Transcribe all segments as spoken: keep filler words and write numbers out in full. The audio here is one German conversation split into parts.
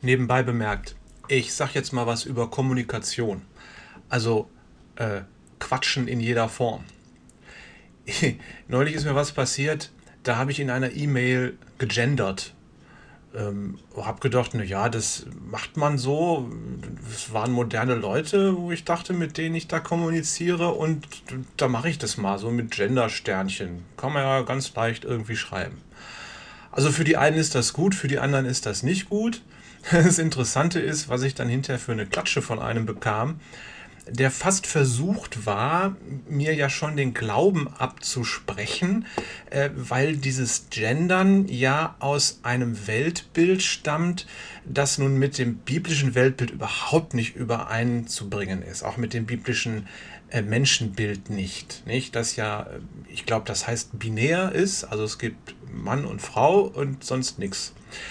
Nebenbei bemerkt, ich sag jetzt mal was über Kommunikation. Also äh, Quatschen in jeder Form. Neulich ist mir was passiert, da habe ich in einer E-Mail gegendert. Ähm, hab gedacht, na ja, das macht man so. Es waren moderne Leute, wo ich dachte, mit denen ich da kommuniziere, und da mache ich das mal so mit Gender-Sternchen. Kann man ja ganz leicht irgendwie schreiben. Also für die einen ist das gut, für die anderen ist das nicht gut. Das Interessante ist, was ich dann hinterher für eine Klatsche von einem bekam, der fast versucht war, mir ja schon den Glauben abzusprechen, äh, weil dieses Gendern ja aus einem Weltbild stammt, das nun mit dem biblischen Weltbild überhaupt nicht übereinzubringen ist, auch mit dem biblischen äh, Menschenbild nicht, nicht, das ja, ich glaube, das heißt binär ist, also es gibt Mann und Frau und sonst nichts.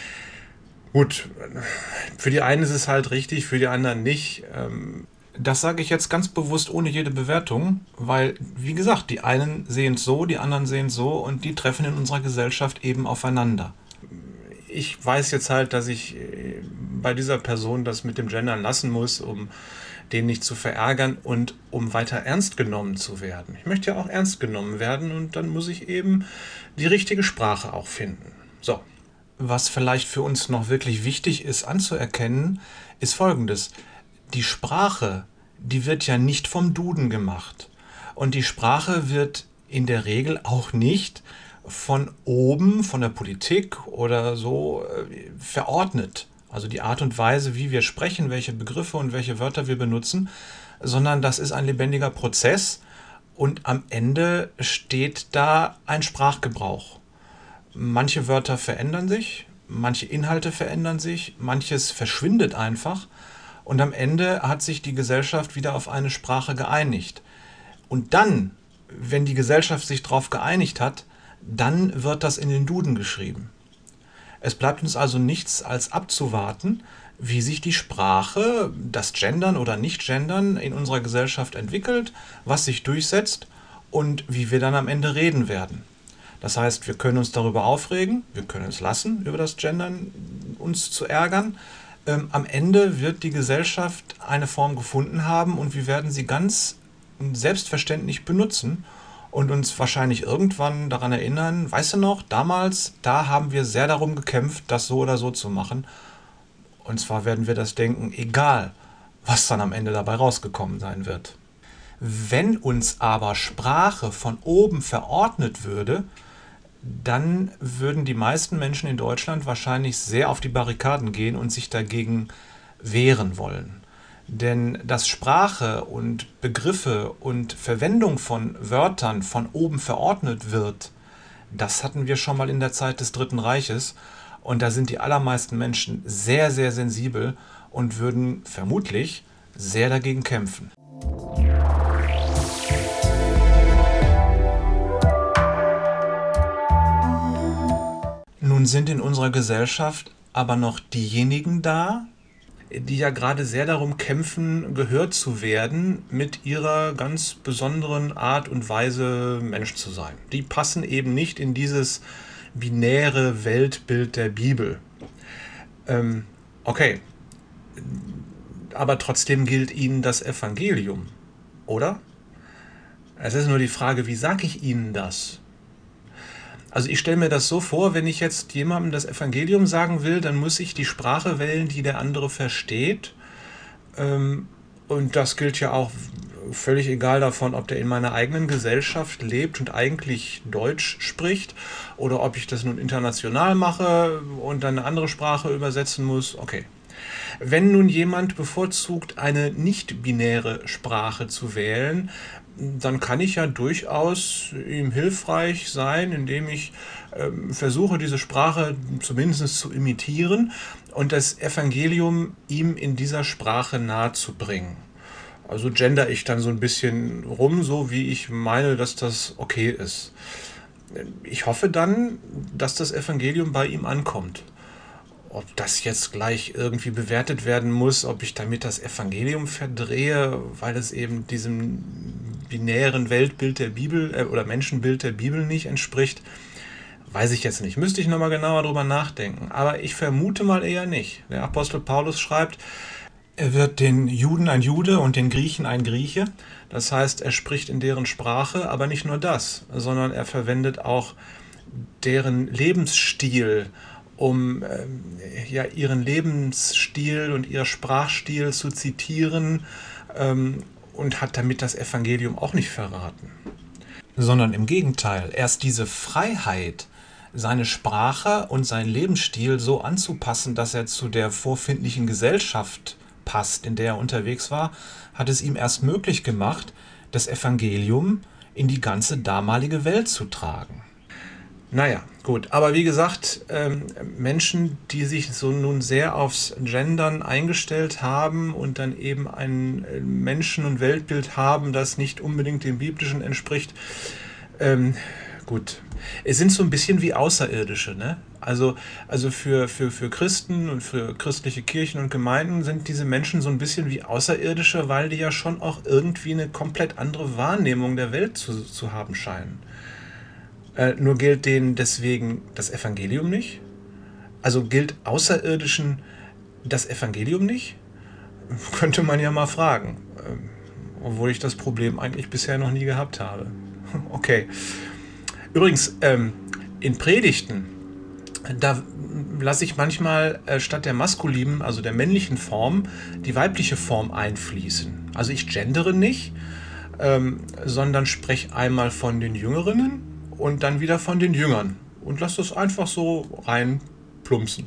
Gut, für die einen ist es halt richtig, für die anderen nicht. Ähm, Das sage ich jetzt ganz bewusst ohne jede Bewertung, weil, wie gesagt, die einen sehen es so, die anderen sehen es so, und die treffen in unserer Gesellschaft eben aufeinander. Ich weiß jetzt halt, dass ich äh, bei dieser Person das mit dem Gendern lassen muss, um den nicht zu verärgern und um weiter ernst genommen zu werden. Ich möchte ja auch ernst genommen werden, und dann muss ich eben die richtige Sprache auch finden. So. Was vielleicht für uns noch wirklich wichtig ist anzuerkennen, ist Folgendes. Die Sprache, die wird ja nicht vom Duden gemacht. Und die Sprache wird in der Regel auch nicht von oben, von der Politik oder so äh, verordnet. Also die Art und Weise, wie wir sprechen, welche Begriffe und welche Wörter wir benutzen, sondern das ist ein lebendiger Prozess, und am Ende steht da ein Sprachgebrauch. Manche Wörter verändern sich, manche Inhalte verändern sich, manches verschwindet einfach. Und am Ende hat sich die Gesellschaft wieder auf eine Sprache geeinigt. Und dann, wenn die Gesellschaft sich darauf geeinigt hat, dann wird das in den Duden geschrieben. Es bleibt uns also nichts als abzuwarten, wie sich die Sprache, das Gendern oder Nicht-Gendern in unserer Gesellschaft entwickelt, was sich durchsetzt und wie wir dann am Ende reden werden. Das heißt, wir können uns darüber aufregen, wir können es lassen, über das Gendern uns zu ärgern. Ähm, am Ende wird die Gesellschaft eine Form gefunden haben, und wir werden sie ganz selbstverständlich benutzen und uns wahrscheinlich irgendwann daran erinnern, weißt du noch, damals, da haben wir sehr darum gekämpft, das so oder so zu machen. Und zwar werden wir das denken, egal, was dann am Ende dabei rausgekommen sein wird. Wenn uns aber Sprache von oben verordnet würde, dann würden die meisten Menschen in Deutschland wahrscheinlich sehr auf die Barrikaden gehen und sich dagegen wehren wollen. Denn dass Sprache und Begriffe und Verwendung von Wörtern von oben verordnet wird, das hatten wir schon mal in der Zeit des Dritten Reiches, und da sind die allermeisten Menschen sehr, sehr sensibel und würden vermutlich sehr dagegen kämpfen. Nun sind in unserer Gesellschaft aber noch diejenigen da, die ja gerade sehr darum kämpfen, gehört zu werden mit ihrer ganz besonderen Art und Weise, Mensch zu sein. Die passen eben nicht in dieses binäre Weltbild der Bibel. Ähm, okay, aber trotzdem gilt ihnen das Evangelium, oder? Es ist nur die Frage, wie sage ich ihnen das? Also ich stelle mir das so vor, wenn ich jetzt jemandem das Evangelium sagen will, dann muss ich die Sprache wählen, die der andere versteht. Ähm, und das gilt ja auch völlig egal davon, ob der in meiner eigenen Gesellschaft lebt und eigentlich Deutsch spricht, oder ob ich das nun international mache und dann eine andere Sprache übersetzen muss. Okay. Wenn nun jemand bevorzugt, eine nicht-binäre Sprache zu wählen, dann kann ich ja durchaus ihm hilfreich sein, indem ich ähm, versuche, diese Sprache zumindest zu imitieren und das Evangelium ihm in dieser Sprache nahezubringen. Also gender ich dann so ein bisschen rum, so wie ich meine, dass das okay ist. Ich hoffe dann, dass das Evangelium bei ihm ankommt. Ob das jetzt gleich irgendwie bewertet werden muss, ob ich damit das Evangelium verdrehe, weil es eben diesem binären Weltbild der Bibel äh, oder Menschenbild der Bibel nicht entspricht, Weiß ich jetzt nicht. Müsste ich nochmal genauer drüber nachdenken. Aber ich vermute mal eher nicht. Der Apostel Paulus schreibt, er wird den Juden ein Jude und den Griechen ein Grieche. Das heißt, er spricht in deren Sprache, aber nicht nur das, sondern er verwendet auch deren Lebensstil, um äh, ja, ihren Lebensstil und ihr Sprachstil zu zitieren, ähm, und hat damit das Evangelium auch nicht verraten. Sondern im Gegenteil, erst diese Freiheit, seine Sprache und seinen Lebensstil so anzupassen, dass er zu der vorfindlichen Gesellschaft passt, in der er unterwegs war, hat es ihm erst möglich gemacht, das Evangelium in die ganze damalige Welt zu tragen. Naja, gut, aber wie gesagt, ähm, Menschen, die sich so nun sehr aufs Gendern eingestellt haben und dann eben ein Menschen- und Weltbild haben, das nicht unbedingt dem biblischen entspricht, ähm, gut, es sind so ein bisschen wie Außerirdische, ne? Also, also für, für, für Christen und für christliche Kirchen und Gemeinden sind diese Menschen so ein bisschen wie Außerirdische, weil die ja schon auch irgendwie eine komplett andere Wahrnehmung der Welt zu, zu haben scheinen. Äh, nur gilt denen deswegen das Evangelium nicht? Also gilt Außerirdischen das Evangelium nicht? Könnte man ja mal fragen. Ähm, obwohl ich das Problem eigentlich bisher noch nie gehabt habe. Okay. Übrigens, ähm, in Predigten, da lasse ich manchmal äh, statt der maskulinen, also der männlichen Form, die weibliche Form einfließen. Also ich gendere nicht, ähm, sondern spreche einmal von den Jüngerinnen und dann wieder von den Jüngern und lasse das einfach so reinplumpsen.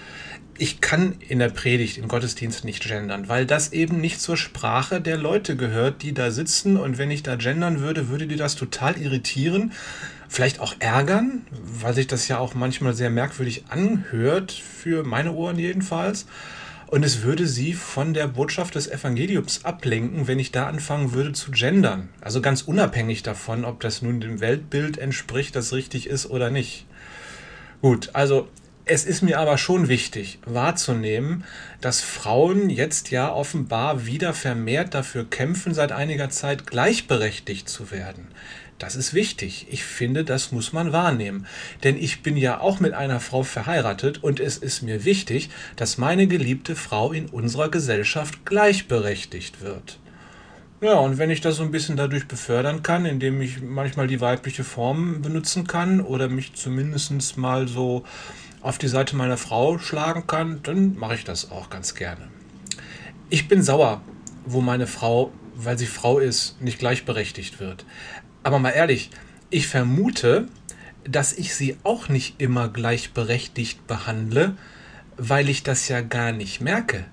Ich kann in der Predigt, im Gottesdienst nicht gendern, weil das eben nicht zur Sprache der Leute gehört, die da sitzen, und wenn ich da gendern würde, würde die das total irritieren, vielleicht auch ärgern, weil sich das ja auch manchmal sehr merkwürdig anhört, für meine Ohren jedenfalls. Und es würde sie von der Botschaft des Evangeliums ablenken, wenn ich da anfangen würde zu gendern. Also ganz unabhängig davon, ob das nun dem Weltbild entspricht, das richtig ist oder nicht. Gut, also es ist mir aber schon wichtig wahrzunehmen, dass Frauen jetzt ja offenbar wieder vermehrt dafür kämpfen, seit einiger Zeit gleichberechtigt zu werden. Das ist wichtig. Ich finde, das muss man wahrnehmen. Denn ich bin ja auch mit einer Frau verheiratet und es ist mir wichtig, dass meine geliebte Frau in unserer Gesellschaft gleichberechtigt wird. Ja, und wenn ich das so ein bisschen dadurch befördern kann, indem ich manchmal die weibliche Form benutzen kann oder mich zumindest mal so auf die Seite meiner Frau schlagen kann, dann mache ich das auch ganz gerne. Ich bin sauer, wo meine Frau, weil sie Frau ist, nicht gleichberechtigt wird. Aber mal ehrlich, ich vermute, dass ich sie auch nicht immer gleichberechtigt behandle, weil ich das ja gar nicht merke.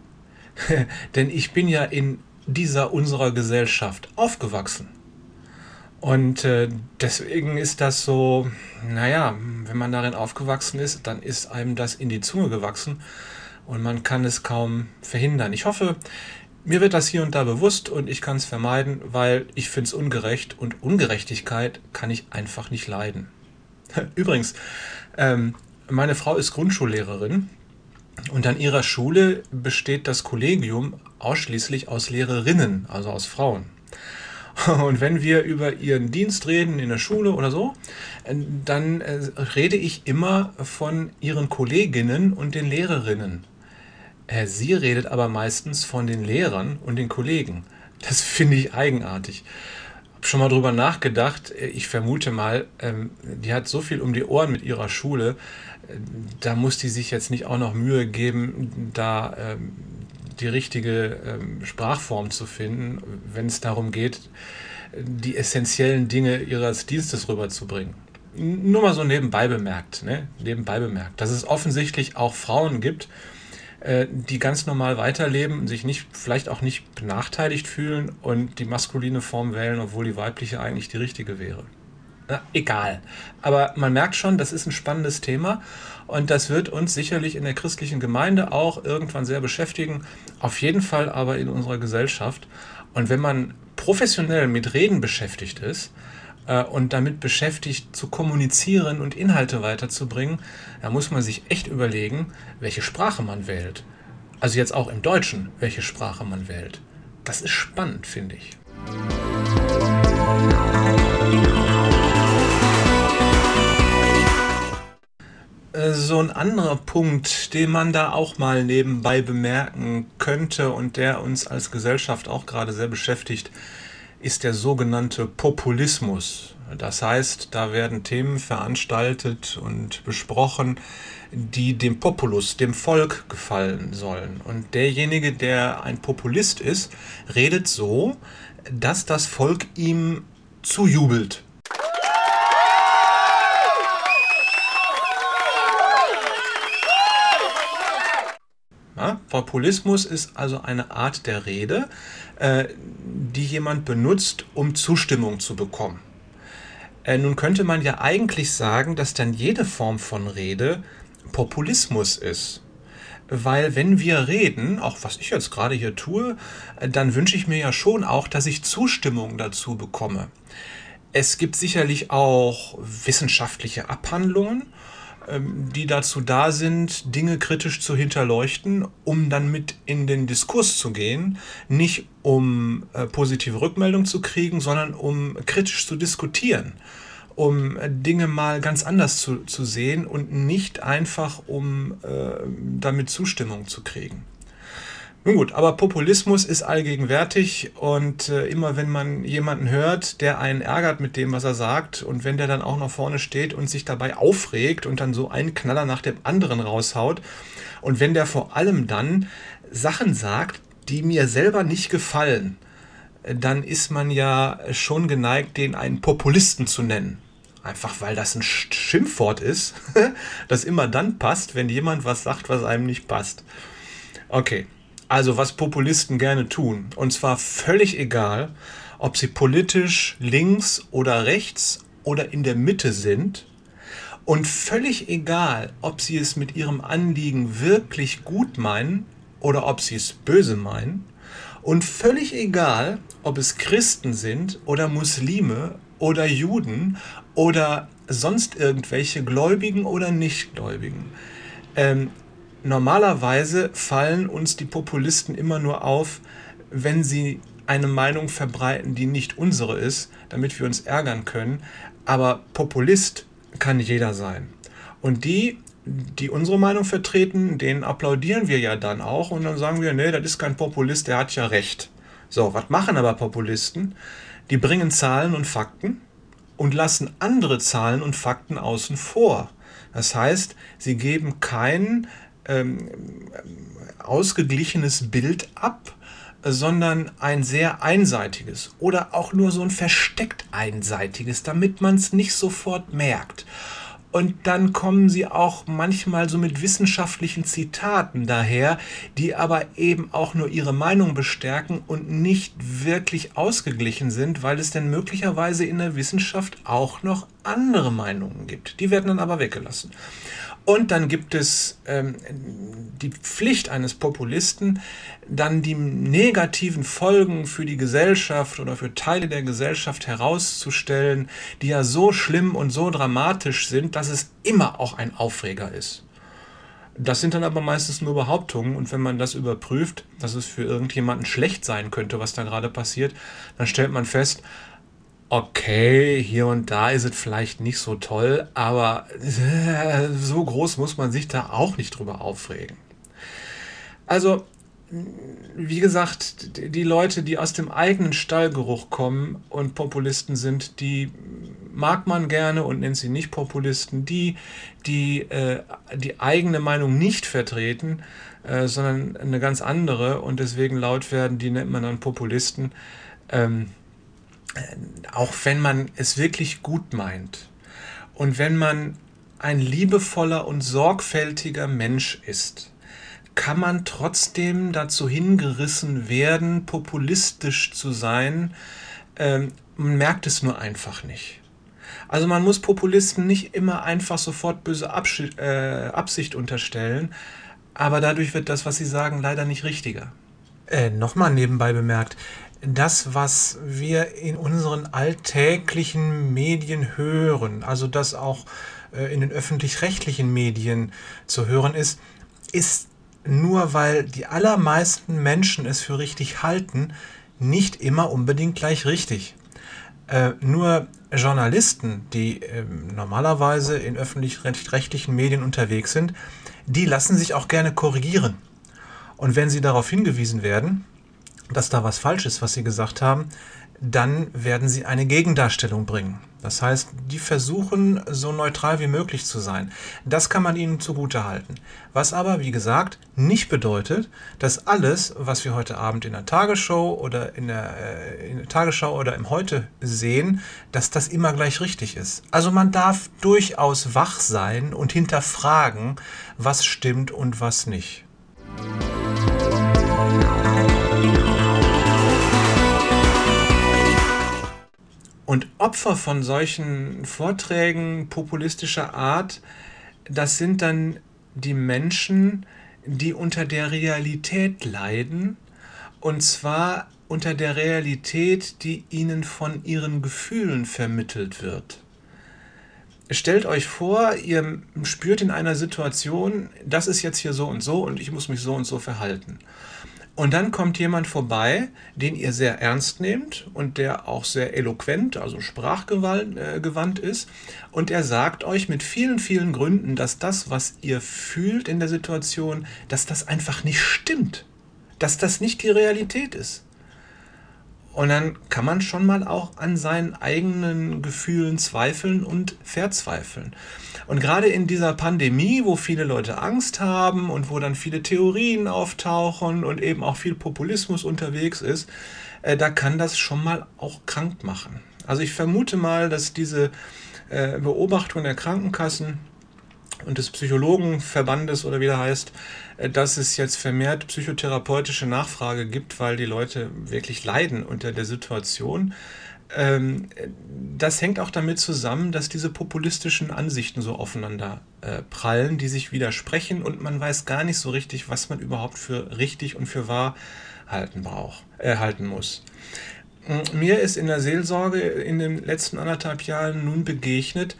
Denn ich bin ja in dieser unserer Gesellschaft aufgewachsen. Und äh, deswegen ist das so, naja, wenn man darin aufgewachsen ist, dann ist einem das in die Zunge gewachsen und man kann es kaum verhindern. Ich hoffe, mir wird das hier und da bewusst und ich kann es vermeiden, weil ich finde es ungerecht und Ungerechtigkeit kann ich einfach nicht leiden. Übrigens, ähm, meine Frau ist Grundschullehrerin und an ihrer Schule besteht das Kollegium ausschließlich aus Lehrerinnen, also aus Frauen. Und wenn wir über ihren Dienst reden in der Schule oder so, dann äh, rede ich immer von ihren Kolleginnen und den Lehrerinnen. Äh, sie redet aber meistens von den Lehrern und den Kollegen. Das finde ich eigenartig. Ich habe schon mal drüber nachgedacht. Ich vermute mal, ähm, die hat so viel um die Ohren mit ihrer Schule, äh, da muss die sich jetzt nicht auch noch Mühe geben, da ähm, die richtige ähm, Sprachform zu finden, wenn es darum geht, die essentiellen Dinge ihres Dienstes rüberzubringen. Nur mal so nebenbei bemerkt, ne? Nebenbei bemerkt, dass es offensichtlich auch Frauen gibt, äh, die ganz normal weiterleben, sich nicht, vielleicht auch nicht benachteiligt fühlen und die maskuline Form wählen, obwohl die weibliche eigentlich die richtige wäre. Na, egal. Aber man merkt schon, das ist ein spannendes Thema und das wird uns sicherlich in der christlichen Gemeinde auch irgendwann sehr beschäftigen, auf jeden Fall aber in unserer Gesellschaft. Und wenn man professionell mit Reden beschäftigt ist äh, und damit beschäftigt zu kommunizieren und Inhalte weiterzubringen, dann muss man sich echt überlegen, welche Sprache man wählt. Also jetzt auch im Deutschen, welche Sprache man wählt. Das ist spannend, finde ich. so ein anderer Punkt, den man da auch mal nebenbei bemerken könnte und der uns als Gesellschaft auch gerade sehr beschäftigt, ist der sogenannte Populismus. Das heißt, da werden Themen veranstaltet und besprochen, die dem Populus, dem Volk gefallen sollen. Und derjenige, der ein Populist ist, redet so, dass das Volk ihm zujubelt. Ja, Populismus ist also eine Art der Rede, äh, die jemand benutzt, um Zustimmung zu bekommen. Äh, nun könnte man ja eigentlich sagen, dass dann jede Form von Rede Populismus ist. Weil wenn wir reden, auch was ich jetzt gerade hier tue, äh, dann wünsche ich mir ja schon auch, dass ich Zustimmung dazu bekomme. Es gibt sicherlich auch wissenschaftliche Abhandlungen, die dazu da sind, Dinge kritisch zu hinterleuchten, um dann mit in den Diskurs zu gehen, nicht um äh, positive Rückmeldung zu kriegen, sondern um kritisch zu diskutieren, um äh, Dinge mal ganz anders zu, zu sehen und nicht einfach, um äh, damit Zustimmung zu kriegen. Nun gut, aber Populismus ist allgegenwärtig und äh, immer wenn man jemanden hört, der einen ärgert mit dem, was er sagt und wenn der dann auch noch vorne steht und sich dabei aufregt und dann so einen Knaller nach dem anderen raushaut und wenn der vor allem dann Sachen sagt, die mir selber nicht gefallen, dann ist man ja schon geneigt, den einen Populisten zu nennen. Einfach weil das ein Schimpfwort ist, das immer dann passt, wenn jemand was sagt, was einem nicht passt. Okay. Also was Populisten gerne tun, und zwar völlig egal, ob sie politisch links oder rechts oder in der Mitte sind und völlig egal, ob sie es mit ihrem Anliegen wirklich gut meinen oder ob sie es böse meinen und völlig egal, ob es Christen sind oder Muslime oder Juden oder sonst irgendwelche Gläubigen oder Nichtgläubigen. Ähm, Normalerweise fallen uns die Populisten immer nur auf, wenn sie eine Meinung verbreiten, die nicht unsere ist, damit wir uns ärgern können. Aber Populist kann jeder sein. Und die, die unsere Meinung vertreten, denen applaudieren wir ja dann auch und dann sagen wir, nee, das ist kein Populist, der hat ja recht. So, was machen aber Populisten? Die bringen Zahlen und Fakten und lassen andere Zahlen und Fakten außen vor. Das heißt, sie geben kein ähm, ausgeglichenes Bild ab, sondern ein sehr einseitiges oder auch nur so ein versteckt einseitiges, damit man es nicht sofort merkt. Und dann kommen sie auch manchmal so mit wissenschaftlichen Zitaten daher, die aber eben auch nur ihre Meinung bestärken und nicht wirklich ausgeglichen sind, weil es denn möglicherweise in der Wissenschaft auch noch andere Meinungen gibt. Die werden dann aber weggelassen. Und dann gibt es ähm, die Pflicht eines Populisten, dann die negativen Folgen für die Gesellschaft oder für Teile der Gesellschaft herauszustellen, die ja so schlimm und so dramatisch sind, dass es immer auch ein Aufreger ist. Das sind dann aber meistens nur Behauptungen und wenn man das überprüft, dass es für irgendjemanden schlecht sein könnte, was da gerade passiert, dann stellt man fest, okay, hier und da ist es vielleicht nicht so toll, aber äh, so groß muss man sich da auch nicht drüber aufregen. Also, wie gesagt, die Leute, die aus dem eigenen Stallgeruch kommen und Populisten sind, die mag man gerne und nennt sie nicht Populisten. Die, die äh, die eigene Meinung nicht vertreten, äh, sondern eine ganz andere und deswegen laut werden, die nennt man dann Populisten. Ähm, auch wenn man es wirklich gut meint und wenn man ein liebevoller und sorgfältiger Mensch ist, kann man trotzdem dazu hingerissen werden, populistisch zu sein. Ähm, man merkt es nur einfach nicht. Also man muss Populisten nicht immer einfach sofort böse Abschi- äh, Absicht unterstellen, aber dadurch wird das, was sie sagen, leider nicht richtiger. Äh, nochmal nebenbei bemerkt, das, was wir in unseren alltäglichen Medien hören, also das auch äh, in den öffentlich-rechtlichen Medien zu hören ist, ist nur, weil die allermeisten Menschen es für richtig halten, nicht immer unbedingt gleich richtig. Äh, nur Journalisten, die äh, normalerweise in öffentlich-rechtlichen Medien unterwegs sind, die lassen sich auch gerne korrigieren. Und wenn sie darauf hingewiesen werden, dass da was falsch ist, was sie gesagt haben, dann werden sie eine Gegendarstellung bringen. Das heißt, die versuchen, so neutral wie möglich zu sein. Das kann man ihnen zugutehalten. Was aber, wie gesagt, nicht bedeutet, dass alles, was wir heute Abend in der Tagesschau oder in der, äh, in der Tagesschau oder im Heute sehen, dass das immer gleich richtig ist. Also man darf durchaus wach sein und hinterfragen, was stimmt und was nicht. Und Opfer von solchen Vorträgen populistischer Art, das sind dann die Menschen, die unter der Realität leiden, und zwar unter der Realität, die ihnen von ihren Gefühlen vermittelt wird. Stellt euch vor, ihr spürt in einer Situation, das ist jetzt hier so und so und ich muss mich so und so verhalten. Und dann kommt jemand vorbei, den ihr sehr ernst nehmt und der auch sehr eloquent, also sprachgewandt ist. Und er sagt euch mit vielen, vielen Gründen, dass das, was ihr fühlt in der Situation, dass das einfach nicht stimmt. Dass das nicht die Realität ist. Und dann kann man schon mal auch an seinen eigenen Gefühlen zweifeln und verzweifeln. Und gerade in dieser Pandemie, wo viele Leute Angst haben und wo dann viele Theorien auftauchen und eben auch viel Populismus unterwegs ist, äh, da kann das schon mal auch krank machen. Also ich vermute mal, dass diese äh, Beobachtung der Krankenkassen und des Psychologenverbandes oder wie der heißt, dass es jetzt vermehrt psychotherapeutische Nachfrage gibt, weil die Leute wirklich leiden unter der Situation. Das hängt auch damit zusammen, dass diese populistischen Ansichten so aufeinander prallen, die sich widersprechen und man weiß gar nicht so richtig, was man überhaupt für richtig und für wahr halten braucht, äh, halten muss. Mir ist in der Seelsorge in den letzten anderthalb Jahren nun begegnet,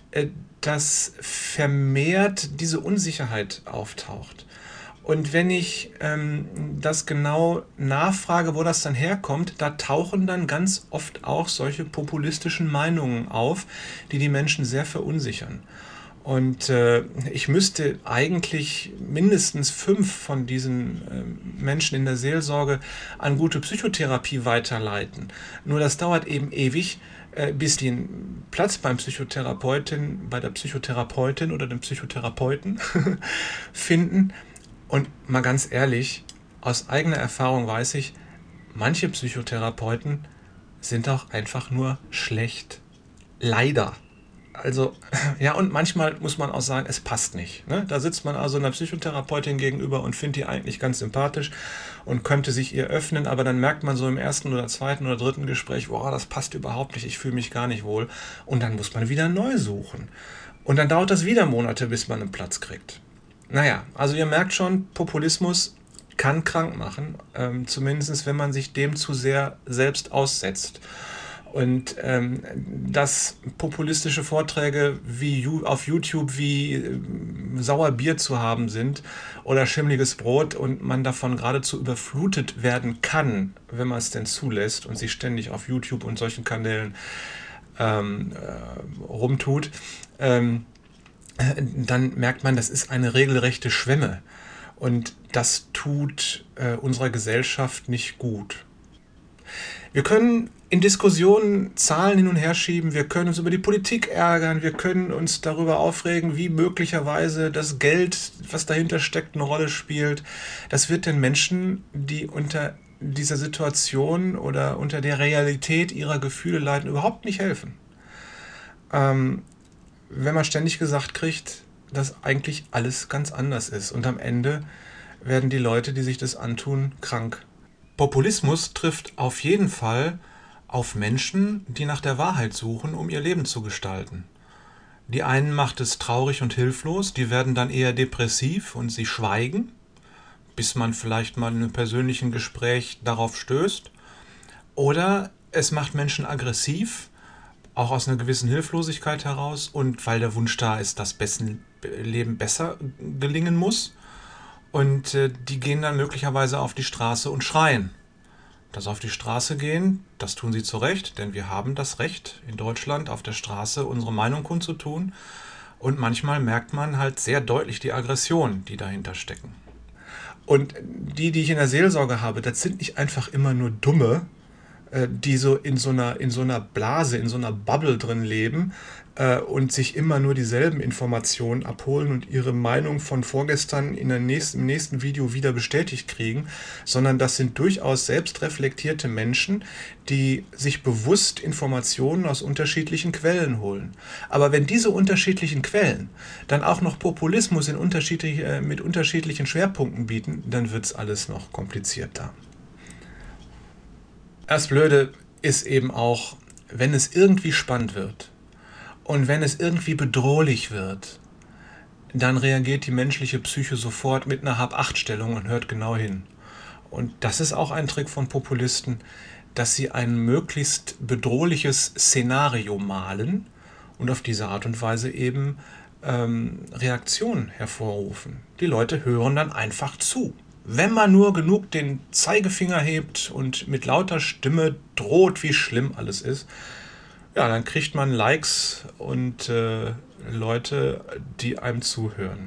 dass vermehrt diese Unsicherheit auftaucht. Und wenn ich ähm, das genau nachfrage, wo das dann herkommt, da tauchen dann ganz oft auch solche populistischen Meinungen auf, die die Menschen sehr verunsichern. Und äh, ich müsste eigentlich mindestens fünf von diesen äh, Menschen in der Seelsorge an gute Psychotherapie weiterleiten. Nur das dauert eben ewig, äh, bis die einen Platz beim Psychotherapeutin, bei der Psychotherapeutin oder dem Psychotherapeuten finden. Und mal ganz ehrlich, aus eigener Erfahrung weiß ich, manche Psychotherapeuten sind auch einfach nur schlecht. Leider. Also, ja, und manchmal muss man auch sagen, es passt nicht. Ne? Da sitzt man also einer Psychotherapeutin gegenüber und findet die eigentlich ganz sympathisch und könnte sich ihr öffnen, aber dann merkt man so im ersten oder zweiten oder dritten Gespräch, boah, das passt überhaupt nicht, ich fühle mich gar nicht wohl. Und dann muss man wieder neu suchen. Und dann dauert das wieder Monate, bis man einen Platz kriegt. Naja, also ihr merkt schon, Populismus kann krank machen, ähm, zumindest wenn man sich dem zu sehr selbst aussetzt. Und ähm, dass populistische Vorträge wie auf YouTube wie äh, Sauerbier zu haben sind oder schimmliges Brot und man davon geradezu überflutet werden kann, wenn man es denn zulässt und sich ständig auf YouTube und solchen Kanälen ähm, äh, rumtut, ähm, dann merkt man, das ist eine regelrechte Schwemme. Und das tut äh, unserer Gesellschaft nicht gut. Wir können in Diskussionen Zahlen hin und her schieben, wir können uns über die Politik ärgern, wir können uns darüber aufregen, wie möglicherweise das Geld, was dahinter steckt, eine Rolle spielt. Das wird den Menschen, die unter dieser Situation oder unter der Realität ihrer Gefühle leiden, überhaupt nicht helfen. Ähm, wenn man ständig gesagt kriegt, dass eigentlich alles ganz anders ist und am Ende werden die Leute, die sich das antun, krank. Populismus trifft auf jeden Fall auf Menschen, die nach der Wahrheit suchen, um ihr Leben zu gestalten. Die einen macht es traurig und hilflos, die werden dann eher depressiv und sie schweigen, bis man vielleicht mal in einem persönlichen Gespräch darauf stößt. Oder es macht Menschen aggressiv, auch aus einer gewissen Hilflosigkeit heraus und weil der Wunsch da ist, dass das Leben besser gelingen muss. Und äh, die gehen dann möglicherweise auf die Straße und schreien. das auf die Straße gehen. Das tun sie zu Recht, denn wir haben das Recht in Deutschland auf der Straße unsere Meinung kundzutun. Und manchmal merkt man halt sehr deutlich die Aggression, die dahinter stecken. Und die, die ich in der Seelsorge habe, das sind nicht einfach immer nur Dumme, äh, die so in so einer, in so einer Blase, in so einer Bubble drin leben äh, und sich immer nur dieselben Informationen abholen und ihre Meinung von vorgestern in der nächsten, im nächsten Video wieder bestätigt kriegen, sondern das sind durchaus selbstreflektierte Menschen, die sich bewusst Informationen aus unterschiedlichen Quellen holen. Aber wenn diese unterschiedlichen Quellen dann auch noch Populismus in unterschiedlich, äh, mit unterschiedlichen Schwerpunkten bieten, dann wird es alles noch komplizierter. Das Blöde ist eben auch, wenn es irgendwie spannend wird und wenn es irgendwie bedrohlich wird, dann reagiert die menschliche Psyche sofort mit einer Hab-Acht-Stellung und hört genau hin. Und das ist auch ein Trick von Populisten, dass sie ein möglichst bedrohliches Szenario malen und auf diese Art und Weise eben ähm, Reaktionen hervorrufen. Die Leute hören dann einfach zu. Wenn man nur genug den Zeigefinger hebt und mit lauter Stimme droht, wie schlimm alles ist, ja, dann kriegt man Likes und äh, Leute, die einem zuhören.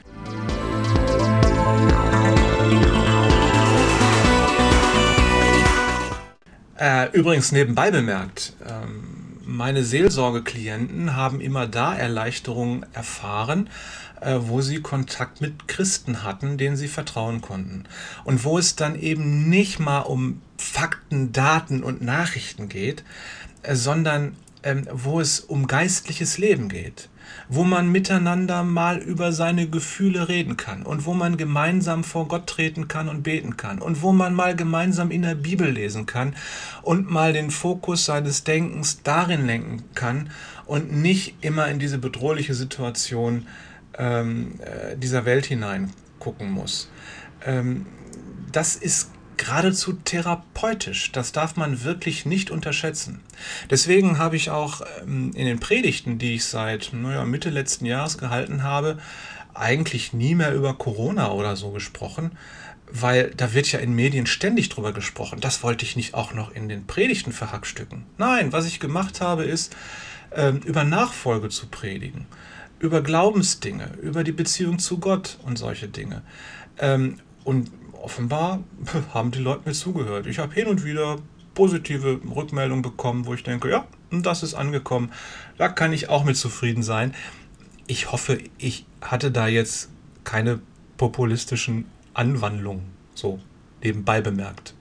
Äh, übrigens nebenbei bemerkt, ähm, meine Seelsorgeklienten haben immer da Erleichterungen erfahren, äh, wo sie Kontakt mit Christen hatten, denen sie vertrauen konnten. Und wo es dann eben nicht mal um Fakten, Daten und Nachrichten geht, äh, sondern ähm, wo es um geistliches Leben geht. Wo man miteinander mal über seine Gefühle reden kann und wo man gemeinsam vor Gott treten kann und beten kann und wo man mal gemeinsam in der Bibel lesen kann und mal den Fokus seines Denkens darin lenken kann und nicht immer in diese bedrohliche Situation ähm, dieser Welt hinein gucken muss. Ähm, das ist geradezu therapeutisch. Das darf man wirklich nicht unterschätzen. Deswegen habe ich auch ähm, in den Predigten, die ich seit naja, Mitte letzten Jahres gehalten habe, eigentlich nie mehr über Corona oder so gesprochen, weil da wird ja in Medien ständig drüber gesprochen. Das wollte ich nicht auch noch in den Predigten verhackstücken. Nein, was ich gemacht habe, ist, ähm, über Nachfolge zu predigen, über Glaubensdinge, über die Beziehung zu Gott und solche Dinge. Ähm, und offenbar haben die Leute mir zugehört. Ich habe hin und wieder positive Rückmeldungen bekommen, wo ich denke, ja, das ist angekommen. Da kann ich auch mit zufrieden sein. Ich hoffe, ich hatte da jetzt keine populistischen Anwandlungen, so nebenbei bemerkt.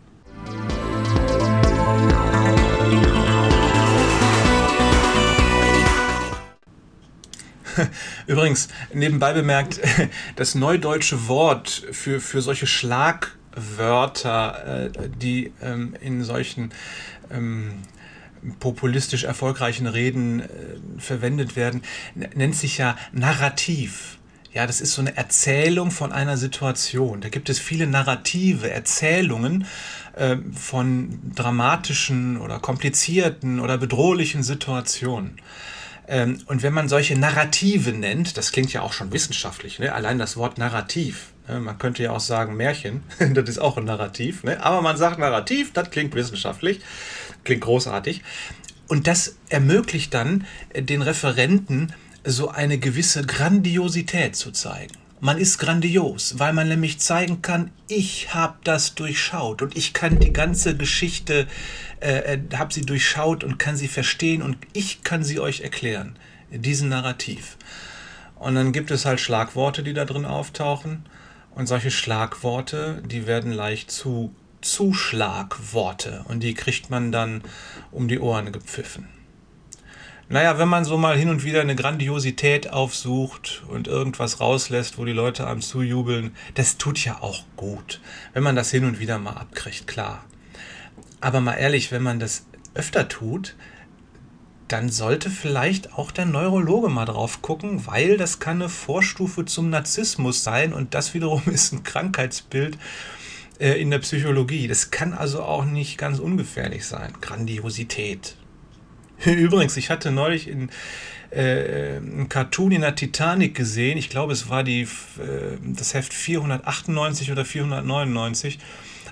Übrigens, nebenbei bemerkt, das neudeutsche Wort für, für solche Schlagwörter, äh, die ähm, in solchen ähm, populistisch erfolgreichen Reden äh, verwendet werden, nennt sich ja Narrativ. Ja, das ist so eine Erzählung von einer Situation. Da gibt es viele narrative Erzählungen äh, von dramatischen oder komplizierten oder bedrohlichen Situationen. Ähm, und wenn man solche Narrative nennt, das klingt ja auch schon wissenschaftlich, ne? Allein das Wort Narrativ, ne? Man könnte ja auch sagen Märchen, das ist auch ein Narrativ, ne? Aber man sagt Narrativ, das klingt wissenschaftlich, klingt großartig. Und das ermöglicht dann äh, den Referenten so eine gewisse Grandiosität zu zeigen. Man ist grandios, weil man nämlich zeigen kann, ich habe das durchschaut und ich kann die ganze Geschichte, äh, habe sie durchschaut und kann sie verstehen und ich kann sie euch erklären, diesen Narrativ. Und dann gibt es halt Schlagworte, die da drin auftauchen und solche Schlagworte, die werden leicht zu Zuschlagworte und die kriegt man dann um die Ohren gepfiffen. Naja, wenn man so mal hin und wieder eine Grandiosität aufsucht und irgendwas rauslässt, wo die Leute einem zujubeln, das tut ja auch gut, wenn man das hin und wieder mal abkriegt, klar. Aber mal ehrlich, wenn man das öfter tut, dann sollte vielleicht auch der Neurologe mal drauf gucken, weil das kann eine Vorstufe zum Narzissmus sein und das wiederum ist ein Krankheitsbild äh, in der Psychologie. Das kann also auch nicht ganz ungefährlich sein, Grandiosität. Übrigens, ich hatte neulich in, äh, einen Cartoon in der Titanic gesehen. Ich glaube, es war die, äh, das Heft vierhundertachtundneunzig oder vierhundertneunundneunzig.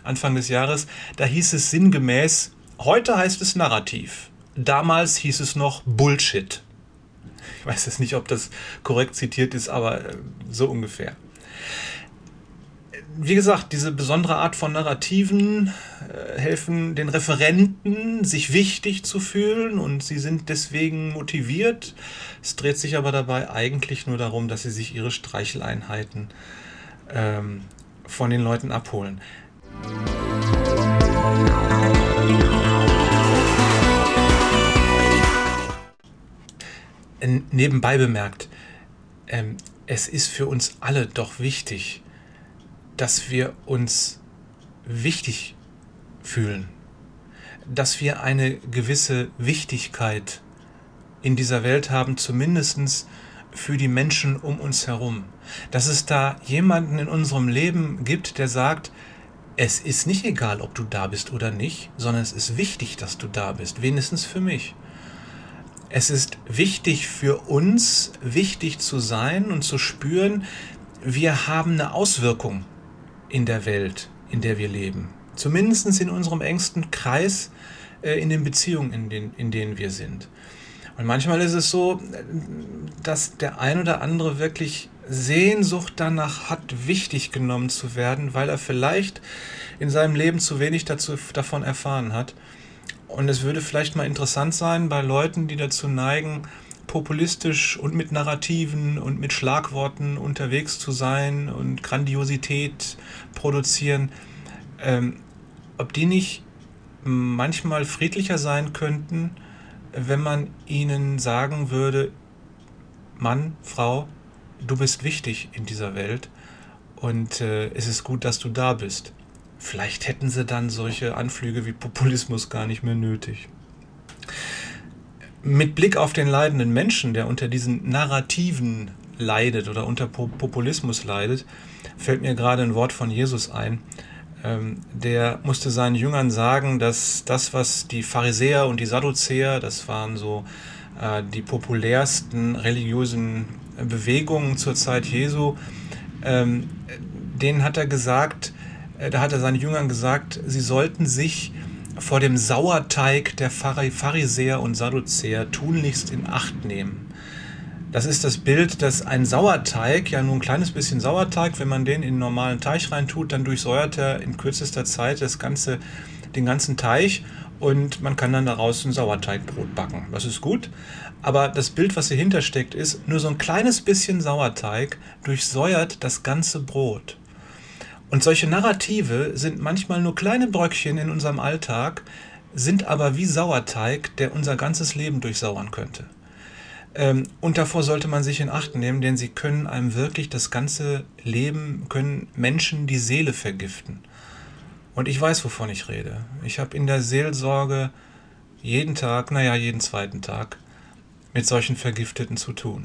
Anfang des Jahres, da hieß es sinngemäß, heute heißt es Narrativ. Damals hieß es noch Bullshit. Ich weiß jetzt nicht, ob das korrekt zitiert ist, aber äh, so ungefähr. Wie gesagt, diese besondere Art von Narrativen äh, helfen den Referenten, sich wichtig zu fühlen und sie sind deswegen motiviert. Es dreht sich aber dabei eigentlich nur darum, dass sie sich ihre Streicheleinheiten ähm, von den Leuten abholen. Nebenbei bemerkt, ähm, es ist für uns alle doch wichtig, dass wir uns wichtig fühlen, dass wir eine gewisse Wichtigkeit in dieser Welt haben, zumindest für die Menschen um uns herum. Dass es da jemanden in unserem Leben gibt, der sagt, es ist nicht egal, ob du da bist oder nicht, sondern es ist wichtig, dass du da bist, wenigstens für mich. Es ist wichtig für uns, wichtig zu sein und zu spüren, wir haben eine Auswirkung in der Welt, in der wir leben. Zumindest in unserem engsten Kreis, äh, in den Beziehungen, in, den, in denen wir sind. Und manchmal ist es so, dass der ein oder andere wirklich Sehnsucht danach hat, wichtig genommen zu werden, weil er vielleicht in seinem Leben zu wenig dazu, davon erfahren hat. Und es würde vielleicht mal interessant sein, bei Leuten, die dazu neigen, populistisch und mit Narrativen und mit Schlagworten unterwegs zu sein und Grandiosität produzieren, ähm, ob die nicht manchmal friedlicher sein könnten, wenn man ihnen sagen würde, Mann, Frau, du bist wichtig in dieser Welt und äh, es ist gut, dass du da bist. Vielleicht hätten sie dann solche Anflüge wie Populismus gar nicht mehr nötig. Mit Blick auf den leidenden Menschen, der unter diesen Narrativen leidet oder unter Populismus leidet, fällt mir gerade ein Wort von Jesus ein. Ähm, der musste seinen Jüngern sagen, dass das, was die Pharisäer und die Sadduzäer, das waren so äh, die populärsten religiösen Bewegungen zur Zeit Jesu, ähm, denen hat er gesagt, äh, da hat er seinen Jüngern gesagt, sie sollten sich vor dem Sauerteig der Pharisäer und Sadduzäer tunlichst in Acht nehmen. Das ist das Bild, dass ein Sauerteig, ja nur ein kleines bisschen Sauerteig, wenn man den in einen normalen Teich reintut, dann durchsäuert er in kürzester Zeit das ganze, den ganzen Teich und man kann dann daraus ein Sauerteigbrot backen. Das ist gut, aber das Bild, was dahinter steckt, ist, nur so ein kleines bisschen Sauerteig durchsäuert das ganze Brot. Und solche Narrative sind manchmal nur kleine Bröckchen in unserem Alltag, sind aber wie Sauerteig, der unser ganzes Leben durchsauern könnte. Ähm, und davor sollte man sich in Acht nehmen, denn sie können einem wirklich das ganze Leben, können Menschen die Seele vergiften. Und ich weiß, wovon ich rede. Ich habe in der Seelsorge jeden Tag, naja, jeden zweiten Tag mit solchen Vergifteten zu tun.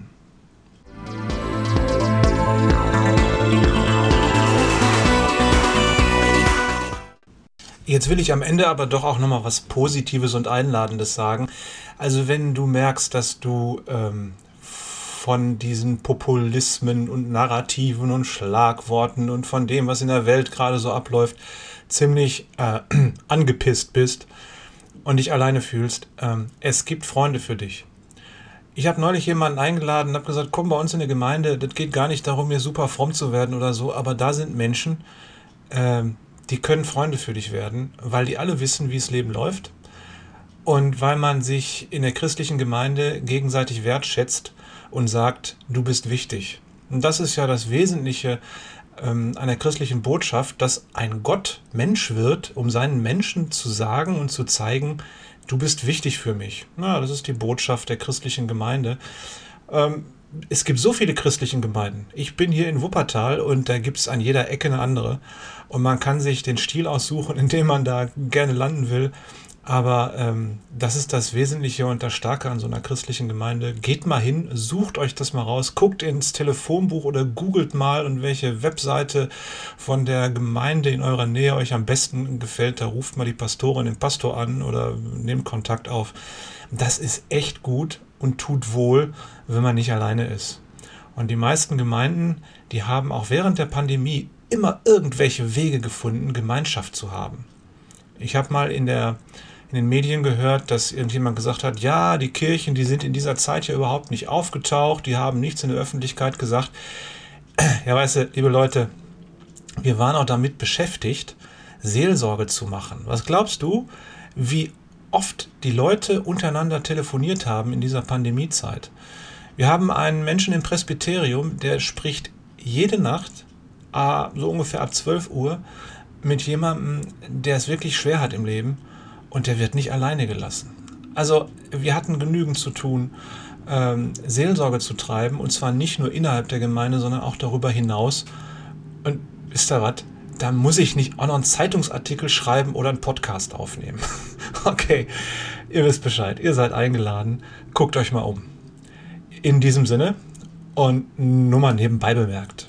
Jetzt will ich am Ende aber doch auch nochmal was Positives und Einladendes sagen. Also wenn du merkst, dass du ähm, von diesen Populismen und Narrativen und Schlagworten und von dem, was in der Welt gerade so abläuft, ziemlich äh, angepisst bist und dich alleine fühlst, ähm, es gibt Freunde für dich. Ich habe neulich jemanden eingeladen und habe gesagt, komm bei uns in eine Gemeinde, das geht gar nicht darum, hier super fromm zu werden oder so, aber da sind Menschen, ähm, die können Freunde für dich werden, weil die alle wissen, wie das Leben läuft und weil man sich in der christlichen Gemeinde gegenseitig wertschätzt und sagt, du bist wichtig. Und das ist ja das Wesentliche ähm, einer christlichen Botschaft, dass ein Gott Mensch wird, um seinen Menschen zu sagen und zu zeigen, du bist wichtig für mich. Ja, das ist die Botschaft der christlichen Gemeinde. Ähm, Es gibt so viele christliche Gemeinden. Ich bin hier in Wuppertal und da gibt es an jeder Ecke eine andere. Und man kann sich den Stil aussuchen, in dem man da gerne landen will. Aber ähm, das ist das Wesentliche und das Starke an so einer christlichen Gemeinde. Geht mal hin, sucht euch das mal raus, guckt ins Telefonbuch oder googelt mal und welche Webseite von der Gemeinde in eurer Nähe euch am besten gefällt. Da ruft mal die Pastorin, den Pastor an oder nehmt Kontakt auf. Das ist echt gut und tut wohl, wenn man nicht alleine ist. Und die meisten Gemeinden, die haben auch während der Pandemie immer irgendwelche Wege gefunden, Gemeinschaft zu haben. Ich habe mal in der in den Medien gehört, dass irgendjemand gesagt hat, ja, die Kirchen, die sind in dieser Zeit ja überhaupt nicht aufgetaucht, die haben nichts in der Öffentlichkeit gesagt. Ja, weißt du, liebe Leute, wir waren auch damit beschäftigt, Seelsorge zu machen. Was glaubst du, wie oft die Leute untereinander telefoniert haben in dieser Pandemiezeit? Wir haben einen Menschen im Presbyterium, der spricht jede Nacht, so ungefähr ab zwölf Uhr, mit jemandem, der es wirklich schwer hat im Leben, und der wird nicht alleine gelassen. Also wir hatten genügend zu tun, ähm, Seelsorge zu treiben, und zwar nicht nur innerhalb der Gemeinde, sondern auch darüber hinaus. Und wisst ihr was? Da muss ich nicht auch noch einen Zeitungsartikel schreiben oder einen Podcast aufnehmen. Okay, ihr wisst Bescheid, ihr seid eingeladen, guckt euch mal um. In diesem Sinne, und nur mal nebenbei bemerkt,